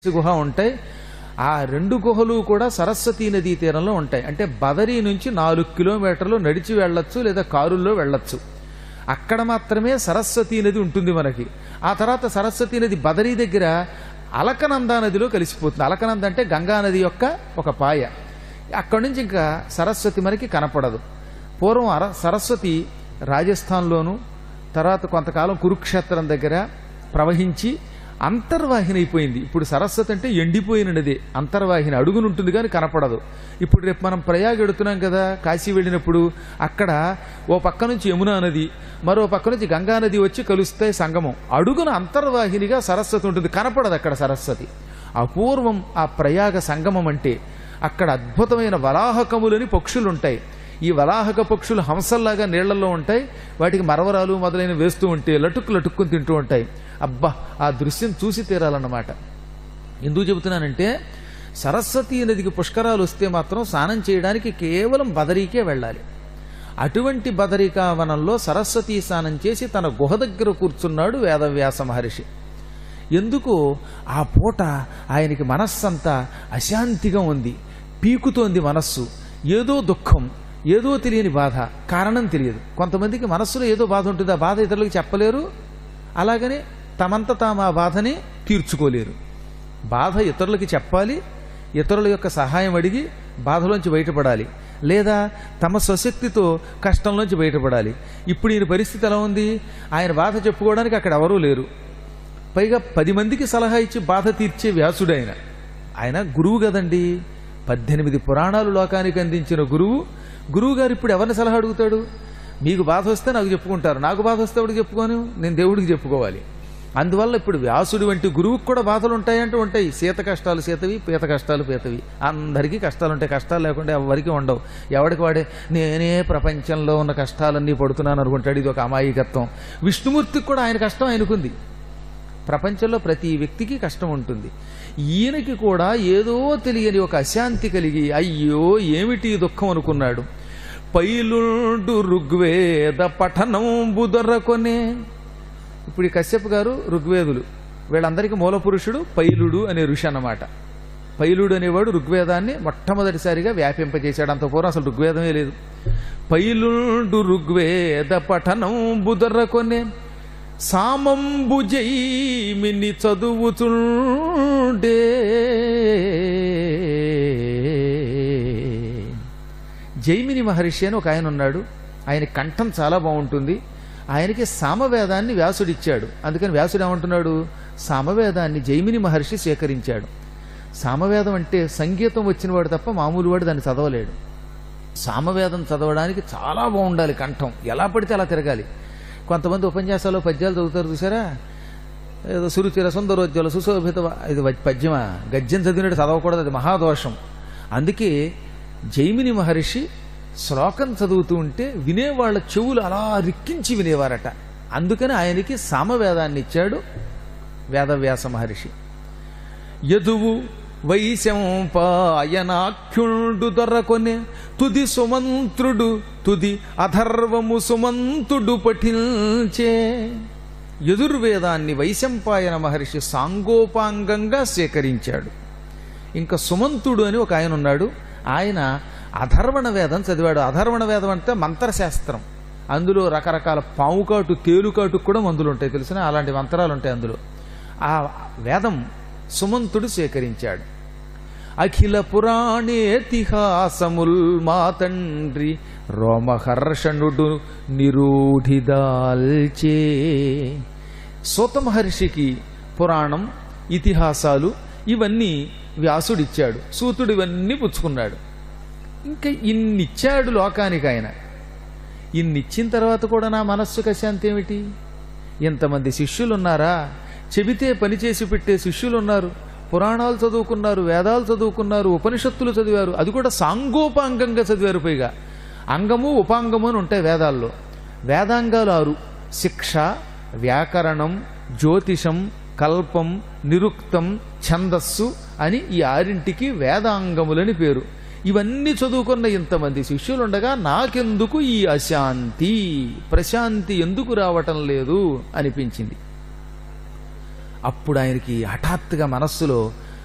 గుహ ఉంటాయి. ఆ రెండు గుహలు కూడా సరస్వతీ నదీ తీరంలో ఉంటాయి. అంటే బదరీ నుంచి 4 కిలోమీటర్లు నడిచి వెళ్ళొచ్చు, లేదా కారుల్లో వెళ్ళొచ్చు. అక్కడ మాత్రమే సరస్వతీ నది ఉంటుంది మనకి. ఆ తర్వాత సరస్వతీ నది బదరీ దగ్గర అలకనందా నదిలో కలిసిపోతుంది. అలకనంద అంటే గంగా నది యొక్క ఒక పాయ. అక్కడి నుంచి ఇంకా సరస్వతి మనకి కనపడదు. పూర్వం సరస్వతి రాజస్థాన్లోను, తర్వాత కొంతకాలం కురుక్షేత్రం దగ్గర ప్రవహించి అంతర్వాహిని అయిపోయింది. ఇప్పుడు సరస్వతి అంటే ఎండిపోయిన నది, అంతర్వాహిని అడుగునుంటుంది కానీ కనపడదు. ఇప్పుడు రేపు మనం ప్రయాగ ఎడుతున్నాం కదా, కాశీ వెళ్ళినప్పుడు అక్కడ ఓ పక్క నుంచి యమునా నది, మరో పక్క నుంచి గంగా నది వచ్చి కలుస్తాయి సంగమం. అడుగున అంతర్వాహినిగా సరస్వతి ఉంటుంది, కనపడదు అక్కడ సరస్వతి. అపూర్వం ఆ ప్రయాగ సంగమం అంటే. అక్కడ అద్భుతమైన వరాహకములని పక్షులుంటాయి. ఈ వలాహక పక్షులు హంసల్లాగా నీళ్లలో ఉంటాయి. వాటికి మరవరాలు మొదలైన వేస్తూ ఉంటే లటుక్కుని తింటూ ఉంటాయి. అబ్బా, ఆ దృశ్యం చూసి తీరాలన్నమాట. ఎందుకు చెబుతున్నానంటే, సరస్వతీ నదికి పుష్కరాలు వస్తే మాత్రం స్నానం చేయడానికి కేవలం బదరీకే వెళ్ళాలి. అటువంటి బదరికావనంలో సరస్వతీ స్నానం చేసి తన గుహ దగ్గర కూర్చున్నాడు వేదవ్యాస మహర్షి. ఎందుకు ఆ పూట ఆయనకి మనస్సంతా అశాంతిగా ఉంది, పీకుతోంది మనస్సు. ఏదో దుఃఖం, ఏదో తెలియని బాధ, కారణం తెలియదు. కొంతమందికి మనస్సులో ఏదో బాధ ఉంటుంది, ఆ బాధ ఇతరులకు చెప్పలేరు, అలాగని తమంత తాము ఆ బాధని తీర్చుకోలేరు. బాధ ఇతరులకి చెప్పాలి, ఇతరుల యొక్క సహాయం అడిగి బాధలోంచి బయటపడాలి, లేదా తమ స్వశక్తితో కష్టంలోంచి బయటపడాలి. ఇప్పుడు ఈయన పరిస్థితి ఎలా ఉంది? ఆయన బాధ చెప్పుకోవడానికి అక్కడ ఎవరూ లేరు. పైగా 10 మందికి సలహా ఇచ్చి బాధ తీర్చే వ్యాసుడు ఆయన గురువు కదండి. 18 పురాణాలు లోకానికి అందించిన గురువు గారు ఇప్పుడు ఎవరిని సలహా అడుగుతాడు? మీకు బాధ వస్తే నాకు చెప్పుకుంటారు, నాకు బాధ వస్తే ఎవరికి చెప్పుకోను, నేను దేవుడికి చెప్పుకోవాలి. అందువల్ల ఇప్పుడు వ్యాసుడు వంటి గురువుకు కూడా బాధలు ఉంటాయంటూ ఉంటాయి. సీత కష్టాలు సీతవి, పీత కష్టాలు పీతవి. అందరికీ కష్టాలు ఉంటాయి. కష్టాలు లేకుండా ఎవరికి ఉండవు. ఎవరికి వాడే నేనే ప్రపంచంలో ఉన్న కష్టాలన్నీ పడుతున్నాను అనుకుంటాడు. ఇది ఒక అమాయకత్వం. విష్ణుమూర్తికి కూడా ఆయన కష్టం ఆయనకుంది. ప్రపంచంలో ప్రతి వ్యక్తికి కష్టం ఉంటుంది. ఈయనకి కూడా ఏదో తెలియని ఒక అశాంతి కలిగి, అయ్యో ఏమిటి దుఃఖం అనుకున్నాడు. పైలుండు ఋగ్వేద పఠనం బుదరకొనే. ఇప్పుడు ఈ కశ్యప్ గారు ఋగ్వేదులు, వీళ్ళందరికీ మూల పురుషుడు పైలుడు అనే ఋషి అన్నమాట. పైలుడు అనేవాడు ఋగ్వేదాన్ని మొట్టమొదటిసారిగా వ్యాపింపజేశాడు. అంత పూర్వం అసలు ఋగ్వేదమే లేదు. పైలుండు ఋగ్వేద పఠనం బుదరకొనే సామంబు జైమిని చదువుచుండే. జైమిని మహర్షి అని ఒక ఆయన ఉన్నాడు. ఆయన కంఠం చాలా బాగుంటుంది. ఆయనకి సామవేదాన్ని వ్యాసుడిచ్చాడు. అందుకని వ్యాసుడు ఏమంటున్నాడు? సామవేదాన్ని జైమిని మహర్షి స్వీకరించాడు. సామవేదం అంటే సంగీతం వచ్చినవాడు తప్ప మామూలు వాడు దాన్ని చదవలేడు. సామవేదం చదవడానికి చాలా బాగుండాలి కంఠం, ఎలా పడితే అలా తిరగాలి. కొంతమంది ఉపన్యాసాలు పద్యాలు చదువుతారు చూసారా, ఏదో సురుచిర సుందరోజ్వల సుశోభిత, ఇది పద్యమా? గద్యం చదివినట్టు చదవకూడదు, అది మహాదోషం. అందుకే జైమిని మహర్షి శ్లోకం చదువుతూ ఉంటే వినేవాళ్ల చెవులు అలా రిక్కించి వినేవారట. అందుకని ఆయనకి సామవేదాన్ని ఇచ్చాడు వేదవ్యాస మహర్షి. యదువు వైశంపాయనాఖ్యుండు దొరకొనే తుది సుమంత్రుడు తుది అధర్వము సుమంతుడు పఠించే. యజుర్వేదాన్ని వైశంపాయన మహర్షి సాంగోపాంగంగా స్వీకరించాడు. ఇంకా సుమంతుడు అని ఒక ఆయన ఉన్నాడు. ఆయన అధర్వణ వేదం చదివాడు. అధర్వణ వేదం అంటే మంత్రశాస్త్రం. అందులో రకరకాల పావుకాటు, తేలుకాటు కూడా మందులు ఉంటాయి, తెలిసిన అలాంటి మంత్రాలు ఉంటాయి అందులో. ఆ వేదం సుమంతుడు స్వీకరించాడు. అఖిల పురాణేతిహాసముల్ మా తండ్రి రోమహర్షణుడు నిరూఢిదాల్చే. సూత మహర్షికి పురాణం, ఇతిహాసాలు ఇవన్నీ వ్యాసుడిచ్చాడు. సూతుడు ఇవన్నీ పుచ్చుకున్నాడు. ఇంకా ఇన్నిచ్చాడు లోకానికి ఆయన. ఇన్నిచ్చిన తర్వాత కూడా నా మనస్సుకు అశాంతి ఏమిటి? ఎంతమంది శిష్యులున్నారా? చెబితే పనిచేసి పెట్టే శిష్యులున్నారు. పురాణాలు చదువుకున్నారు, వేదాలు చదువుకున్నారు, ఉపనిషత్తులు చదివారు. అది కూడా సాంగోపాంగంగా చదివారు. పైగా అంగము ఉపాంగము అని ఉంటాయి వేదాల్లో. వేదాంగాలు 6: శిక్ష, వ్యాకరణం, జ్యోతిషం, కల్పం, నిరుక్తం, ఛందస్సు అని ఈ 6ంటికి వేదాంగములని పేరు. ఇవన్నీ చదువుకున్న ఇంతమంది శిష్యులుండగా నాకెందుకు ఈ అశాంతి, ప్రశాంతి ఎందుకు రావటం లేదు అనిపించింది. అప్పుడు ఆయనకి హఠాత్తుగా మనస్సులో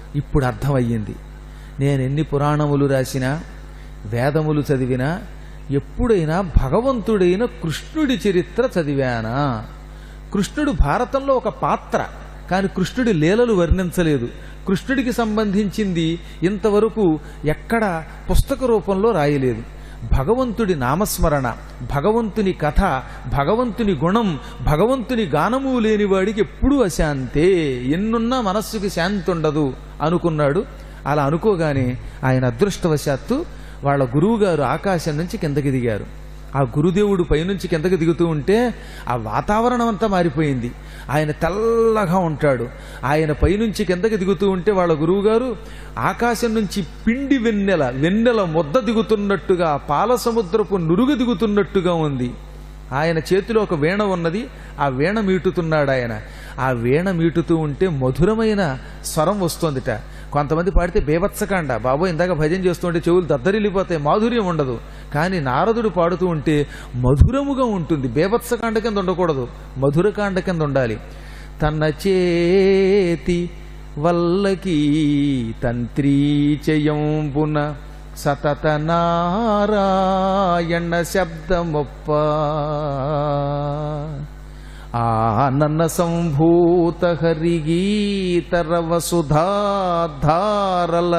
ఇప్పుడు అర్థమయ్యింది. నేను ఎన్ని పురాణములు రాసినా, వేదములు చదివినా ఎప్పుడైనా భగవంతుడైన కృష్ణుడి చరిత్ర చదివానా? కృష్ణుడు భారతంలో ఒక పాత్ర, కానీ కృష్ణుడి లీలలు వర్ణించలేదు. కృష్ణుడికి సంబంధించింది ఇంతవరకు ఎక్కడ పుస్తక రూపంలో రాయలేదు. భగవంతుడి నామస్మరణ, భగవంతుని కథ, భగవంతుని గుణం, భగవంతుని గానము లేనివాడికి ఎప్పుడూ అశాంతే, ఎన్నున్నా మనస్సుకి శాంతి ఉండదు అనుకున్నాడు. అలా అనుకోగానే ఆయన అదృష్టవశాత్తు వాళ్ళ గురువుగారు ఆకాశం నుంచి కిందకి దిగారు. ఆ గురుదేవుడు పైనుంచి కిందకి దిగుతూ ఉంటే ఆ వాతావరణం అంతా మారిపోయింది. ఆయన తెల్లగా ఉంటాడు. ఆయన పైనుంచి కిందకి దిగుతూ ఉంటే వాళ్ళ గురువుగారు ఆకాశం నుంచి పిండి వెన్నెల ముద్ద దిగుతున్నట్టుగా, పాల సముద్రపు నురుగు దిగుతున్నట్టుగా ఉంది. ఆయన చేతిలో ఒక వీణ ఉన్నది. ఆ వీణ మీటుతున్నాడు ఆయన. ఆ వీణ మీటుతూ ఉంటే మధురమైన స్వరం వస్తోందిట. కొంతమంది పాడితే బేభత్సకాండ, బాబో ఇందాక భజన చేస్తుంటే చెవులు దద్దరిల్లిపోతాయి, మాధుర్యం ఉండదు. కానీ నారదుడు పాడుతూ ఉంటే మధురముగా ఉంటుంది. బేభత్సకాండ కింద ఉండకూడదు, మధురకాండ కింద ఉండాలి. తన చేతి వల్లకి తంత్రీచయంబున సతత నారాయణ శబ్దమొప్ప ఆనన సంభూత హరిగీతరవ సుధాధారల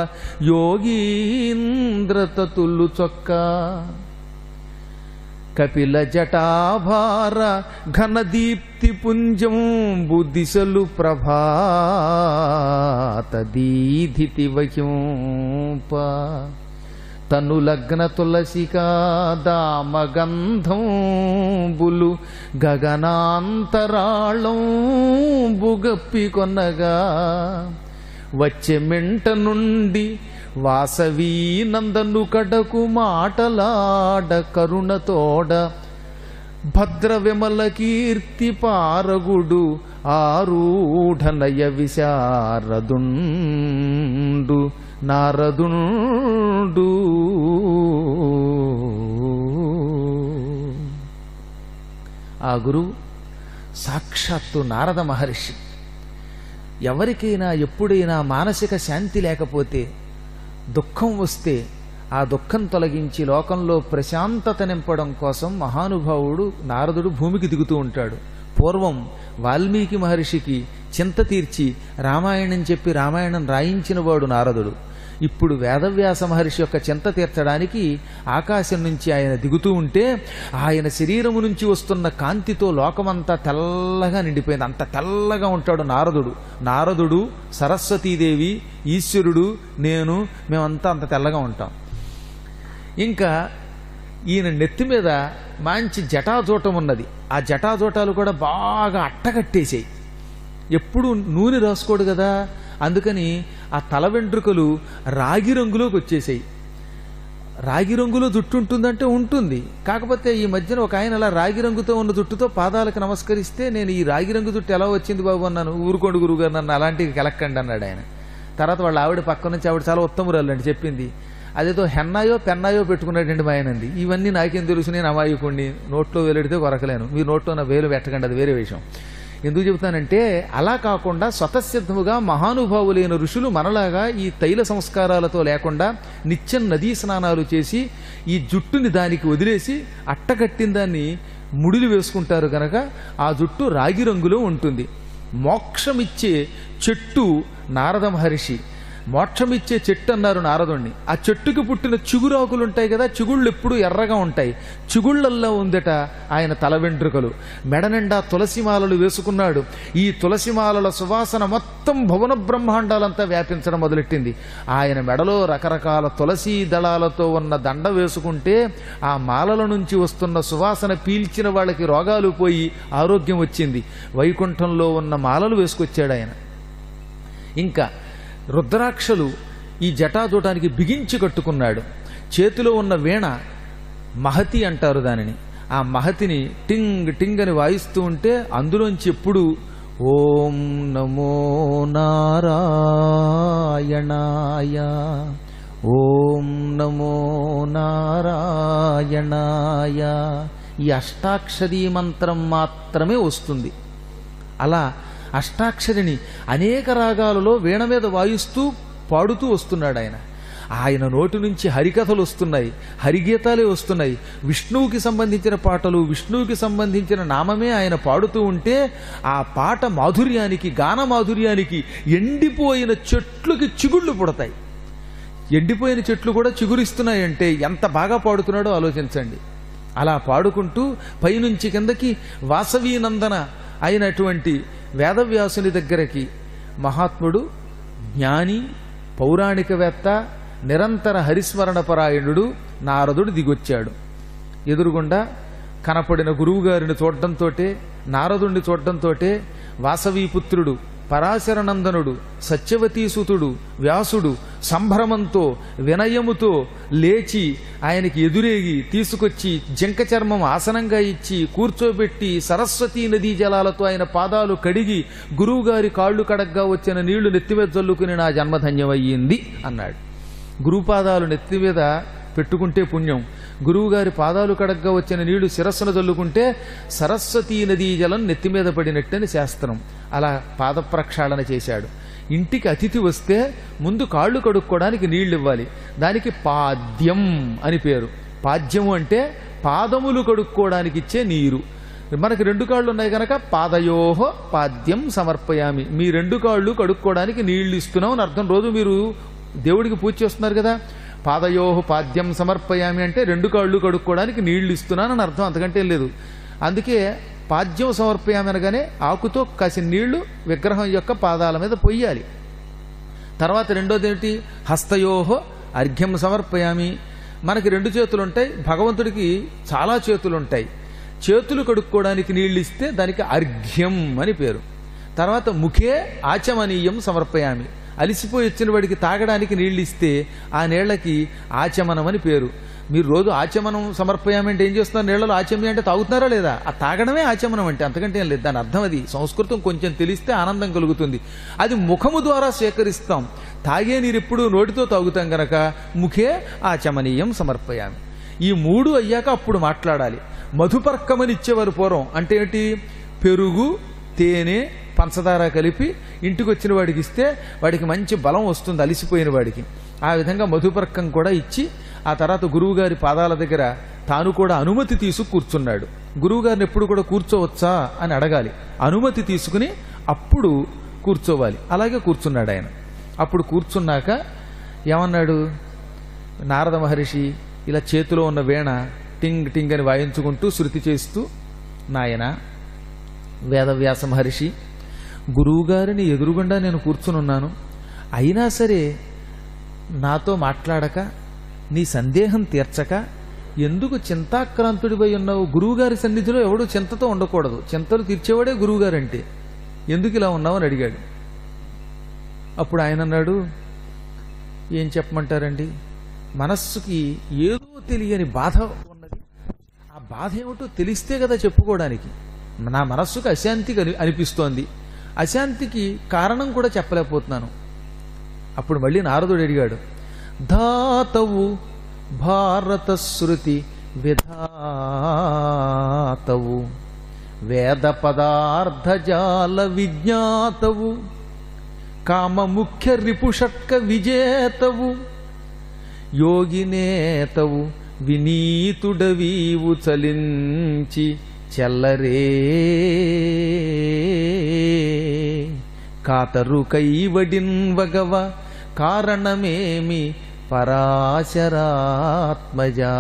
యోగీంద్రతతులు చొక్క కపిల జటాభార ఘనదీప్తి పుంజం బుద్ధిశలు ప్రభాత దీధితి వహ్యంప తను లగ్న తులసికా దామగంధం బులు గగనాంతరాళం బుగప్పి కొనగా వచ్చే మెంట నుండి వాసవీ నందను కడకు మాటలాడ కరుణతోడ భద్ర విమల కీర్తి పారగుడు ఆరూఢనయ విశారదుండు నారదుండు. ఆ గురువు సాక్షాత్తు నారద మహర్షి. ఎవరికైనా ఎప్పుడైనా మానసిక శాంతి లేకపోతే, దుఃఖం వస్తే ఆ దుఃఖం తొలగించి లోకంలో ప్రశాంతత నింపడం కోసం మహానుభావుడు నారదుడు భూమికి దిగుతూ ఉంటాడు. పూర్వం వాల్మీకి మహర్షికి చింత తీర్చి రామాయణం చెప్పి రామాయణం రాయించిన వాడు నారదుడు. ఇప్పుడు వేదవ్యాస మహర్షి యొక్క చింత తీర్చడానికి ఆకాశం నుంచి ఆయన దిగుతూ ఉంటే ఆయన శరీరము నుంచి వస్తున్న కాంతితో లోకమంతా తెల్లగా నిండిపోయింది. అంత తెల్లగా ఉంటాడు నారదుడు. నారదుడు, సరస్వతీదేవి, ఈశ్వరుడు, నేను, మేమంతా అంత తెల్లగా ఉంటాం. ఇంకా ఈయన నెత్తి మీద మంచి జటాజూటం ఉన్నది. ఆ జటాజూటాలు కూడా బాగా అట్టగట్టేసాయి. ఎప్పుడు నూనె రాసుకోడు కదా, అందుకని ఆ తల వెంట్రుకలు రాగి రంగులోకి వచ్చేసాయి. రాగి రంగులో జుట్టు ఉంటుందంటే ఉంటుంది. కాకపోతే ఈ మధ్యన ఒక ఆయన అలా రాగి రంగుతో ఉన్న జుట్టుతో పాదాలకు నమస్కరిస్తే నేను ఈ రాగి రంగు జుట్టు ఎలా వచ్చింది బాబు అన్నాను. ఊరుకోండి గురుగారు, నన్ను అలాంటివి కెలక్కండి అన్నాడు ఆయన. తర్వాత వాళ్ళ ఆవిడ పక్క నుంచి, ఆవిడ చాలా ఉత్తమురాలు అండి, చెప్పింది అదేదో హెన్నాయో పెన్నాయో పెట్టుకున్నాడండి మా ఆయనంది. ఇవన్నీ నాకేం తెలుసు, నేను అమాయకుడిని, నోట్లో వేలెడితే కొరకలేను, మీరు నోట్లో నా వేలు పెట్టకండి, అది వేరే విషయం. ఎందుకు చెబుతానంటే అలా కాకుండా స్వతసిద్ధముగా మహానుభావులైన ఋషులు మనలాగా ఈ తైల సంస్కారాలతో లేకుండా నిత్యం నదీ స్నానాలు చేసి ఈ జుట్టుని దానికి వదిలేసి అట్టగట్టిన దాన్ని ముడిలు వేసుకుంటారు గనక ఆ జుట్టు రాగి రంగులో ఉంటుంది. మోక్షమిచ్చే చెట్టు నారద మహర్షి. మోక్షమిచ్చే చెట్టు అన్నారు నారదుణ్ణి. ఆ చెట్టుకి పుట్టిన చిగురాకులు ఉంటాయి కదా, చిగుళ్ళు ఎప్పుడు ఎర్రగా ఉంటాయి. చిగుళ్ళల్లో ఉందట ఆయన తల వెంట్రుకలు. మెడ నిండా తులసిమాలలు వేసుకున్నాడు. ఈ తులసిమాలల సువాసన మొత్తం భువన బ్రహ్మాండాలంతా వ్యాపించడం మొదలెట్టింది. ఆయన మెడలో రకరకాల తులసి దళాలతో ఉన్న దండ వేసుకుంటే ఆ మాలల నుంచి వస్తున్న సువాసన పీల్చిన వాళ్ళకి రోగాలు పోయి ఆరోగ్యం వచ్చింది. వైకుంఠంలో ఉన్న మాలలు వేసుకొచ్చాడు ఆయన. ఇంకా రుద్రాక్షలు ఈ జటాజూటానికి బిగించి కట్టుకున్నాడు. చేతిలో ఉన్న వీణ మహతి అంటారు దానిని. ఆ మహతిని టింగ్ టింగ్ అని వాయిస్తూ ఉంటే అందులోంచి ఎప్పుడు ఓం నమో నారాయణాయ, ఓం నమో నారాయణాయ ఈ అష్టాక్షరీ మంత్రం మాత్రమే వస్తుంది. అలా అష్టాక్షరిని అనేక రాగాలలో వీణ మీద వాయిస్తూ పాడుతూ వస్తున్నాడు ఆయన. ఆయన నోటి నుంచి హరికథలు వస్తున్నాయి, హరిగీతాలే వస్తున్నాయి, విష్ణువుకి సంబంధించిన పాటలు, విష్ణువుకి సంబంధించిన నామమే ఆయన పాడుతూ ఉంటే ఆ పాట మాధుర్యానికి, గాన మాధుర్యానికి ఎండిపోయిన చెట్లుకి చిగుళ్ళు పుడతాయి. ఎండిపోయిన చెట్లు కూడా చిగురిస్తున్నాయంటే ఎంత బాగా పాడుతున్నాడో ఆలోచించండి. అలా పాడుకుంటూ పైనుంచి కిందకి వాసవీనందన అయినటువంటి వేదవ్యాసుని దగ్గరకి మహాత్ముడు, జ్ఞాని, పౌరాణికవేత్త, నిరంతర హరిస్మరణపరాయణుడు నారదుడు దిగొచ్చాడు. ఎదురుగుండా కనపడిన గురువుగారిని చూడడంతో, నారదుణ్ణి చూడడంతో వాసవీపుత్రుడు, పరాశరనందనుడు, సత్యవతీసుతుడు, వ్యాసుడు సంభ్రమంతో వినయముతో లేచి ఆయనకి ఎదురేగి తీసుకొచ్చి జింక చర్మం ఆసనంగా ఇచ్చి కూర్చోబెట్టి సరస్వతీ నదీ జలాలతో ఆయన పాదాలు కడిగి గురువుగారి కాళ్ళు కడగ్గా వచ్చిన నీళ్లు నెత్తిమీద చల్లుకుని నా జన్మధన్యమయ్యింది అన్నాడు. గురుపాదాలు నెత్తి మీద పెట్టుకుంటే పుణ్యం, గురువుగారి పాదాలు కడగ్గా వచ్చిన నీళ్లు శిరస్సును చల్లుకుంటే సరస్వతీ నదీ జలం నెత్తి మీద పడినట్టని శాస్త్రం. అలా పాద ప్రక్షాళన చేశాడు. ఇంటికి అతిథి వస్తే ముందు కాళ్ళు కడుక్కోవడానికి నీళ్లు ఇవ్వాలి. దానికి పాద్యం అని పేరు. పాద్యము అంటే పాదములు కడుక్కోవడానికి ఇచ్చే నీరు. మనకి 2 కాళ్ళు ఉన్నాయి కనుక పాదయోహ పాద్యం సమర్పయామి, మీ 2 కాళ్ళు కడుక్కోవడానికి నీళ్లు ఇస్తున్నాం అని అర్థం. రోజు మీరు దేవుడికి పూజ చేస్తున్నారు కదా, పాదయోహ పాద్యం సమర్పయామి అంటే 2 కాళ్ళు కడుక్కోవడానికి నీళ్లు ఇస్తున్నానని అర్థం, అంతకంటే లేదు. అందుకే పాద్యం సమర్పయామి అనగానే ఆకుతో కాసిన నీళ్లు విగ్రహం యొక్క పాదాల మీద పొయ్యాలి. తర్వాత రెండోది ఏమిటి, హస్తయోహ అర్ఘ్యం సమర్పయామి. మనకి 2 చేతులు ఉంటాయి, భగవంతుడికి చాలా చేతులు ఉంటాయి. చేతులు కడుక్కోవడానికి నీళ్లు ఇస్తే దానికి అర్ఘ్యం అని పేరు. తర్వాత ముఖే ఆచమనీయం సమర్పయామి, అలిసిపోయి వచ్చిన వాడికి తాగడానికి నీళ్లు ఇస్తే ఆ నీళ్లకి ఆచమనం అని పేరు. మీరు రోజు ఆచమనం సమర్పయామంటే ఏం చేస్తున్నారు, నీళ్లలో ఆచమ్యం అంటే తాగుతున్నారా లేదా, ఆ తాగడమే ఆచమనం అంటే, అంతకంటే ఏం లేదు. దాని అర్థం అది. సంస్కృతం కొంచెం తెలిస్తే ఆనందం కలుగుతుంది. అది ముఖము ద్వారా సేకరిస్తాం, తాగే నీరు ఎప్పుడు నోటితో తాగుతాం గనక ముఖే ఆచమనీయం సమర్పయామి. ఈ 3 అయ్యాక అప్పుడు మాట్లాడాలి. మధుపర్కమని ఇచ్చేవారు పూర్వం. అంటే ఏంటి, పెరుగు, తేనె, పంచదార కలిపి ఇంటికి వచ్చిన వాడికి ఇస్తే వాడికి మంచి బలం వస్తుంది, అలిసిపోయిన వాడికి. ఆ విధంగా మధుపర్కం కూడా ఇచ్చి ఆ తర్వాత గురువుగారి పాదాల దగ్గర తాను కూడా అనుమతి తీసుకు కూర్చున్నాడు. గురువుగారిని ఎప్పుడు కూడా కూర్చోవచ్చా అని అడగాలి, అనుమతి తీసుకుని అప్పుడు కూర్చోవాలి. అలాగే కూర్చున్నాడు ఆయన. అప్పుడు కూర్చున్నాక ఏమన్నాడు, నారద మహర్షి ఇలా చేతిలో ఉన్న వీణ టింగ్ టింగ్ అని వాయించుకుంటూ శృతి చేస్తూ, నాయన వేదవ్యాస మహర్షి, గురువుగారిని ఎదురుగుండా నేను కూర్చునున్నాను, అయినా సరే నాతో మాట్లాడక నీ సందేహం తీర్చక ఎందుకు చింతాక్రాంతుడిపై ఉన్నావు? గురువుగారి సన్నిధిలో ఎవడు చింతతో ఉండకూడదు, చింతలు తీర్చేవాడే గురువుగారంటే, ఎందుకు ఇలా ఉన్నావు అని అడిగాడు. అప్పుడు ఆయన అన్నాడు, ఏం చెప్పమంటారండి, మనస్సుకి ఏదో తెలియని బాధ ఉన్నది. ఆ బాధ ఏమిటో తెలిస్తే కదా చెప్పుకోవడానికి. నా మనస్సుకు అశాంతిగా అనిపిస్తోంది, అశాంతికి కారణం కూడా చెప్పలేకపోతున్నాను. అప్పుడు మళ్ళీ నారదుడు అడిగాడు, ధాతవు భారత శృతి విధాతవు వేద పదార్థజాల విజ్ఞాతవు కామ ముఖ్య రిపుషట్క విజేతవు యోగినేతవు వినీతుడవీవు చలించి చెల్లరే కాతరు కైవడిన్ వగవ కారణమేమి పరాశరాత్మజా.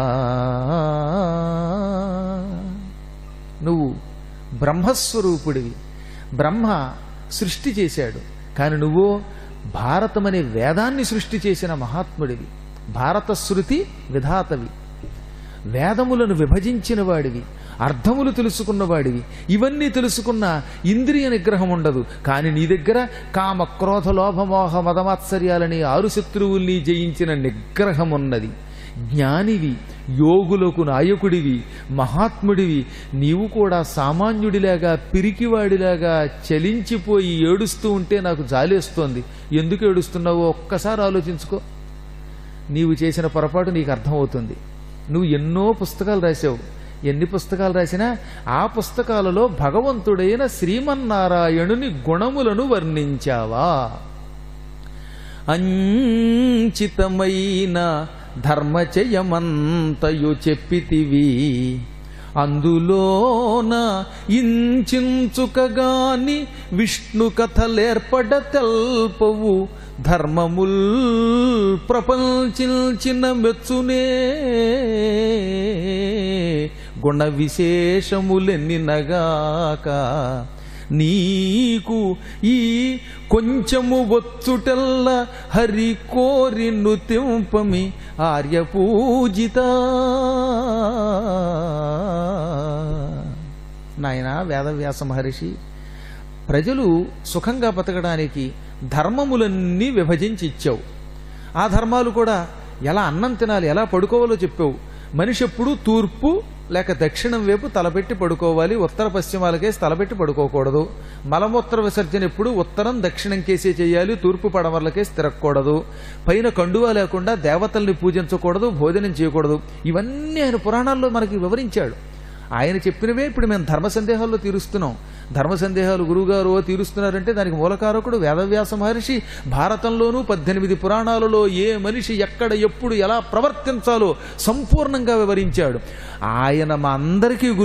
నువ్వు బ్రహ్మస్వరూపుడివి, బ్రహ్మ సృష్టి చేశాడు, కానీ నువ్వు భారతమనే వేదాన్ని సృష్టి చేసిన మహాత్ముడివి, భారత శృతి విధాతవి, వేదములను విభజించిన వాడివి, అర్థములు తెలుసుకున్నవాడివి. ఇవన్నీ తెలుసుకున్న ఇంద్రియ నిగ్రహం ఉండదు, కానీ నీ దగ్గర కామ క్రోధ లోభమోహ మదమాత్సర్యాలని 6 శత్రువుల్ని జయించిన నిగ్రహం ఉన్నది. జ్ఞానివి, యోగులకు నాయకుడివి, మహాత్ముడివి. నీవు కూడా సామాన్యుడిలాగా పిరికివాడిలాగా చలించిపోయి ఏడుస్తూ ఉంటే నాకు జాలేస్తోంది. ఎందుకు ఏడుస్తున్నావో ఒక్కసారి ఆలోచించుకో. నీవు చేసిన పొరపాటు నీకు అర్థమవుతుంది. నువ్వు ఎన్నో పుస్తకాలు రాశావు, ఎన్ని పుస్తకాలు రాసినా ఆ పుస్తకాలలో భగవంతుడైన శ్రీమన్నారాయణుని గుణములను వర్ణించావా? అంచితమైన ధర్మచయమంతయు చెప్పితివి అందులోన ఇంచుకగాని విష్ణు కథలేర్పడ తెల్పవు ధర్మముల్ ప్రపంచించిన మెచ్చునే గుణ విశేషములెన్నినగాక నీకు ఈ కొంచెము వచ్చుటెల్ల హరి కోరి నుతింపమి ఆర్యపూజిత. నాయనా వేదవ్యాస మహర్షి, ప్రజలు సుఖంగా బతకడానికి ధర్మములన్నీ విభజించి ఇచ్చావు. ఆ ధర్మాలు కూడా ఎలా అన్నం తినాలి, ఎలా పడుకోవాలో చెప్పావు. మనిషి ఎప్పుడు తూర్పు లేక దక్షిణం వైపు తలపెట్టి పడుకోవాలి, ఉత్తర పశ్చిమాలకేసి తలపెట్టి పడుకోకూడదు. మలమూత్ర విసర్జన ఎప్పుడు ఉత్తరం దక్షిణం కేసే చేయాలి, తూర్పు పడమరలకేసి తిరగకూడదు. పైన కండువా లేకుండా దేవతల్ని పూజించకూడదు, భోజనం చేయకూడదు. ఇవన్నీ ఆయన పురాణాల్లో మనకి వివరించాడు. ఆయన చెప్పినవే ఇప్పుడు మేము ధర్మ సందేహాల్లో తీరుస్తున్నాం. ధర్మ సందేహాలు గురువుగారు తీరుస్తున్నారంటే దానికి మూలకారకుడు వేదవ్యాస మహర్షి. భారతంలోనూ 18 పురాణాలలో ఏ మనిషి ఎక్కడ ఎప్పుడు ఎలా ప్రవర్తించాలో సంపూర్ణంగా వివరించాడు. ఆయన మా అందరికీ